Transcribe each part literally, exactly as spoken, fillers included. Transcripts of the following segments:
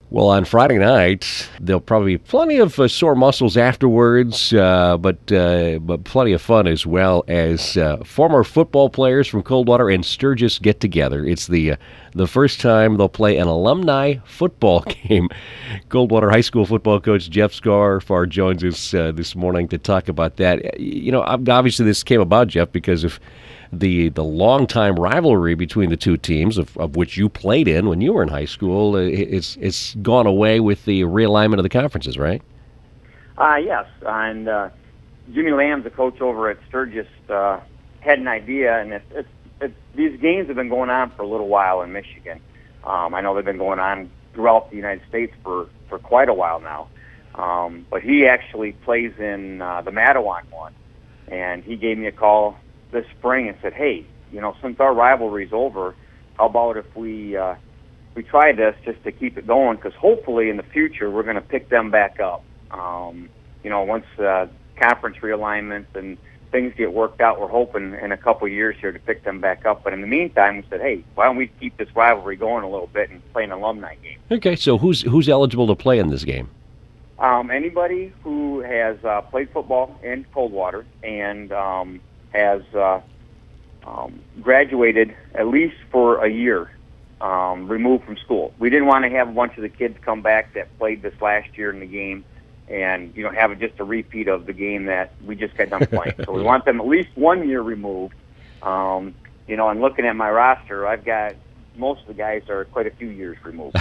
Well, on Friday night, there'll probably be plenty of uh, sore muscles afterwards, uh, but uh, but plenty of fun as well as uh, former football players from Coldwater and Sturgis get together. It's the uh, the first time they'll play an alumni football game. Coldwater High School football coach Jeff Scarfar joins us uh, this morning to talk about that. You know, obviously this came about, Jeff, because of the the longtime rivalry between the two teams, of, of which you played in when you were in high school. It's it's gone away with the realignment of the conferences, right? Uh, yes, and uh, Jimmy Lamb's the coach over at Sturgis, uh, had an idea, and it's, it's, it's, these games have been going on for a little while in Michigan. Um, I know they've been going on throughout the United States for, for quite a while now. Um, but he actually plays in uh, the Mattawan one, and he gave me a call this spring and said, hey, you know, since our rivalry's over, how about if we uh, we try this just to keep it going? Because hopefully in the future we're going to pick them back up. Um, you know, once uh, conference realignments and things get worked out, we're hoping in a couple of years here to pick them back up. But in the meantime, we said, hey, why don't we keep this rivalry going a little bit and play an alumni game? Okay, so who's who's eligible to play in this game? Um, anybody who has uh, played football in Coldwater and um, has uh, um, graduated at least for a year um, removed from school. We didn't want to have a bunch of the kids come back that played this last year in the game and, you know, have it just a repeat of the game that we just got done playing. So we want them at least one year removed. Um, you know, and looking at my roster, I've got most of the guys are quite a few years removed.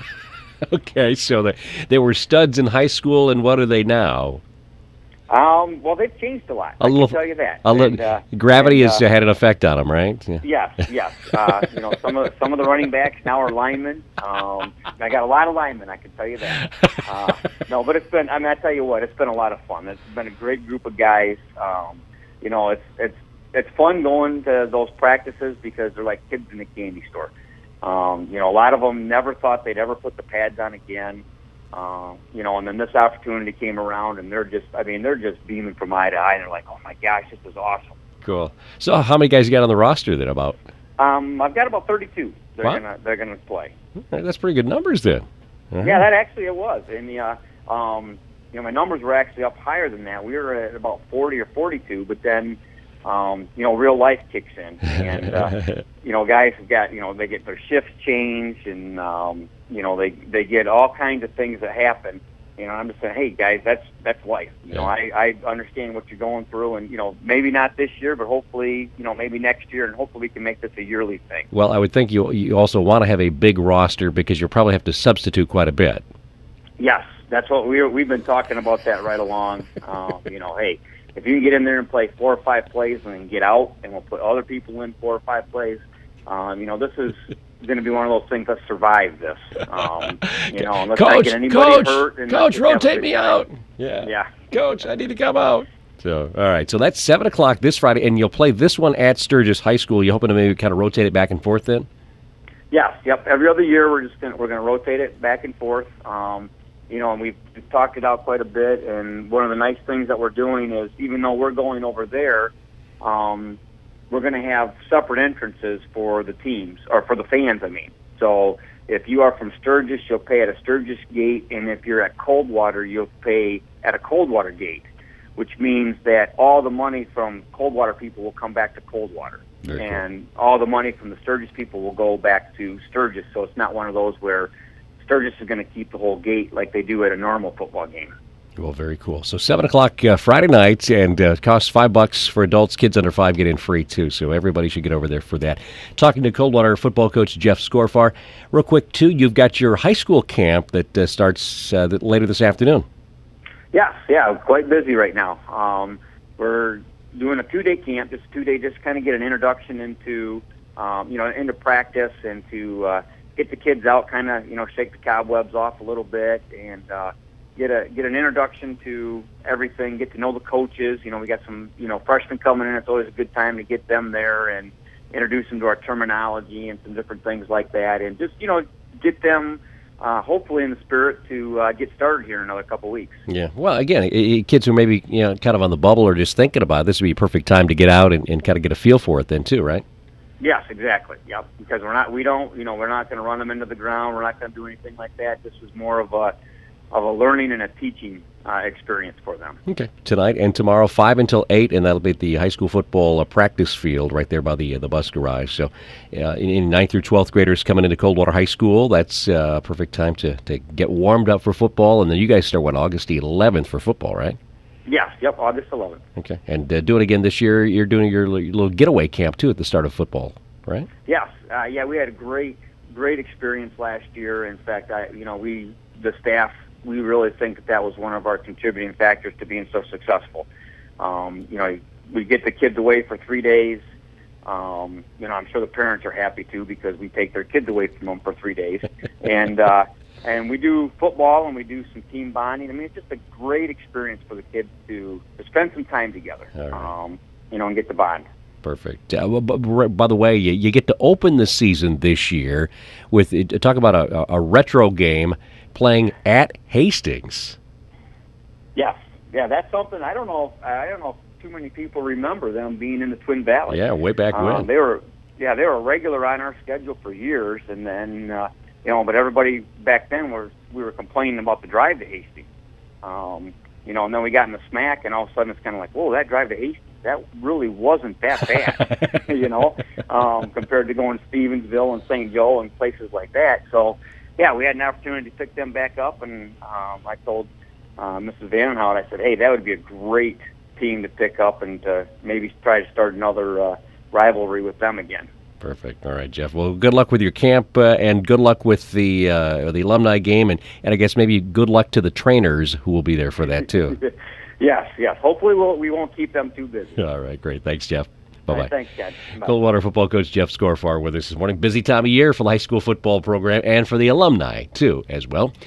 Okay, so they, they were studs in high school, and what are they now? Um, well, they've changed a lot. A I little, can tell you that. A little, and, uh, gravity and, has uh, had an effect on them, right? Yeah. Yes, yes. Uh, you know, some of some of the running backs now are linemen. Um, I got a lot of linemen, I can tell you that. Uh, no, but it's been. I mean, I tell you what, it's been a lot of fun. It's been a great group of guys. Um, you know, it's it's it's fun going to those practices because they're like kids in a candy store. Um, you know, a lot of them never thought they'd ever put the pads on again. Uh, you know, and then this opportunity came around, and they're just, I mean, they're just beaming from eye to eye, and they're like, oh my gosh, this is awesome. Cool. So how many guys you got on the roster then about? Um, I've got about thirty-two. They're Wow. gonna they're gonna play. That's pretty good numbers then. Uh-huh. Yeah, that actually it was. And the, uh, um, you know, my numbers were actually up higher than that. We were at about forty or forty-two, but then, um, you know, real life kicks in, and uh, you know, guys have got, you know, they get their shifts changed, and um, you know, they they get all kinds of things that happen. You know, I'm just saying, hey guys, that's that's life. You know, I, I understand what you're going through, and you know, maybe not this year, but hopefully, you know, maybe next year, and hopefully we can make this a yearly thing. Well, I would think you you also want to have a big roster because you'll probably have to substitute quite a bit. Yes, that's what we we've been talking about that right along. Uh, you know, hey, if you can get in there and play four or five plays and then get out, and we'll put other people in four or five plays. Um, you know, this is going to be one of those things that survive this. Um, you know, unless coach, I get anybody coach, hurt. And coach, just have a rotate good me time. out. Yeah, Yeah. Coach, I need to come out. So, all right. So that's seven o'clock this Friday, and you'll play this one at Sturgis High School. You hoping to maybe kind of rotate it back and forth then? Yes. Yep. Every other year, we're just gonna, we're going to rotate it back and forth. Um, you know, and we've talked it out quite a bit. And one of the nice things that we're doing is, even though we're going over there, um, we're going to have separate entrances for the teams, or for the fans, I mean. So if you are from Sturgis, you'll pay at a Sturgis gate, and if you're at Coldwater, you'll pay at a Coldwater gate, which means that all the money from Coldwater people will come back to Coldwater. Very cool. And all the money from the Sturgis people will go back to Sturgis, so it's not one of those where Sturgis is going to keep the whole gate like they do at a normal football game. Well, very cool. So seven o'clock uh, Friday night, and uh, costs five bucks for adults. Kids under five get in free too. So everybody should get over there for that. Talking to Coldwater football coach Jeff Scarfar. Real quick too, you've got your high school camp that uh, starts uh, th- later this afternoon. Yes, yeah, quite busy right now. Um, we're doing a two-day camp, just two-day, just kind of get an introduction into, um, you know, into practice, and to uh, get the kids out, kind of, you know, shake the cobwebs off a little bit, and uh, get a get an introduction to everything, get to know the coaches. You know, we got some, you know, freshmen coming in. It's always a good time to get them there and introduce them to our terminology and some different things like that, and just, you know, get them uh, hopefully in the spirit to uh, get started here in another couple weeks. Yeah. Well, again, i- i- kids who maybe, you know, kind of on the bubble or just thinking about it, this would be a perfect time to get out and, and kind of get a feel for it then too, right? Yes, exactly. Yep. Because we're not, we don't, you know, we're not going to run them into the ground. We're not going to do anything like that. This was more of a, of a learning and a teaching uh, experience for them. Okay. Tonight and tomorrow, five until eight, and that'll be at the high school football uh, practice field right there by the uh, the bus garage. So, uh, in, in ninth through twelfth graders coming into Coldwater High School, that's uh, a perfect time to, to get warmed up for football. And then you guys start, what, August eleventh for football, right? Yes, yep, August eleventh. Okay. And uh, do it again this year. You're doing your little getaway camp, too, at the start of football, right? Yes. Uh, yeah, we had a great, great experience last year. In fact, I, you know, we, the staff, we really think that that was one of our contributing factors to being so successful. Um, you know, we get the kids away for three days. Um, you know, I'm sure the parents are happy, too, because we take their kids away from them for three days. and, uh, And we do football and we do some team bonding. I mean, it's just a great experience for the kids to, to spend some time together, right. um, you know, and get to bond. Perfect. Uh, well, b- by the way, you, you get to open the season this year with, uh, talk about a, a retro game playing at Hastings. Yes. Yeah, that's something, I don't know, I don't know if too many people remember them being in the Twin Valley. Yeah, way back um, when. They were, yeah, they were regular on our schedule for years, and then, uh, you know, but everybody back then was we were complaining about the drive to Hastings. Um, you know, and then we got in the smack, and all of a sudden it's kind of like, whoa, that drive to Hastings, that really wasn't that bad, you know, um, compared to going to Stevensville and Saint Joe and places like that. So, yeah, we had an opportunity to pick them back up, and um, I told uh, Missus Vandenhout, I said, hey, that would be a great team to pick up and to maybe try to start another uh, rivalry with them again. Perfect. All right, Jeff. Well, good luck with your camp, uh, and good luck with the uh, the alumni game, and, and I guess maybe good luck to the trainers who will be there for that too. Yes, yes. Hopefully, we'll, we won't keep them too busy. All right, great. Thanks, Jeff. Bye-bye. Right, thanks, Ken. Bye. Coldwater football coach Jeff Scorfar with us this morning. Busy time of year for the high school football program and for the alumni too, as well.